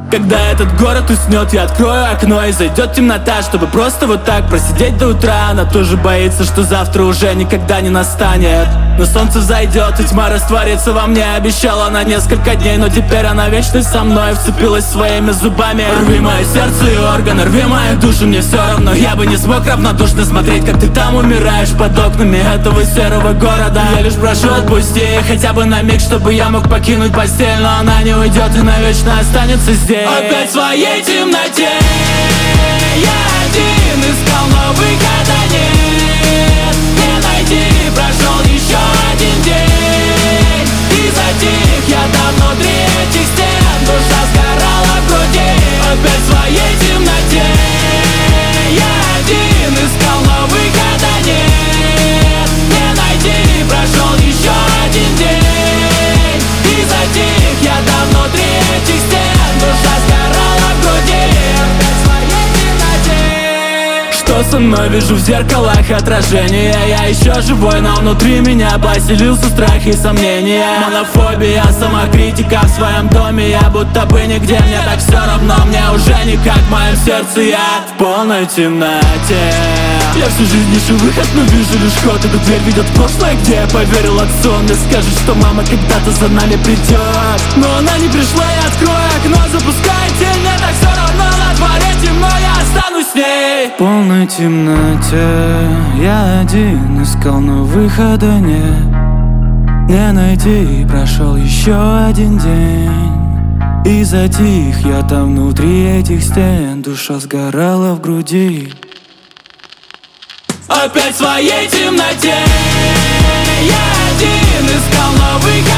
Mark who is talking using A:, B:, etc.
A: Когда этот город уснет, я открою окно и зайдет темнота, чтобы просто вот так просидеть до утра. Она тоже боится, что завтра уже никогда не настанет. Но солнце взойдет и тьма растворится во мне. Обещала на несколько дней, но теперь она вечно со мной. Вцепилась своими зубами. Рви мое сердце и органы, рви мою душу, мне все равно. Я бы не смог равнодушно смотреть, как ты там умираешь под окнами этого серого города. Я лишь прошу, отпусти хотя бы на миг, чтобы я мог покинуть постель. Но она не уйдет и навечно останется здесь. Опять в своей темноте я один искал, но выхода нет. Не найти, прошел еще один день и затих я там внутри этих стен. Душа сгорала в груди. Опять в своей темноте я один искал, но выхода нет. Не найти, прошел еще один день и затих я там внутри этих стен. Душа сгорала в груди. Опять в своей темноте. Что со мной вижу в зеркалах отражения? Я еще живой, но внутри меня поселился страх и сомнения. Монофобия, самокритика в своем доме. Я будто бы нигде, мне так все равно. Мне уже никак, в моем сердце я в полной темноте. Я всю жизнь ищу выход, но вижу лишь ход. Эту дверь ведет в прошлое, где я поверил отцу. Он мне скажет, что мама когда-то за нами придет. Но она не пришла, я открою окно, запускаю тень. Мне так все равно, на дворе темно, я останусь с ней. В полной темноте я один искал, но выхода нет. Не найти, прошел еще один день и затих я там внутри этих стен. Душа сгорала в груди. Опять в своей темноте я один искал, но выход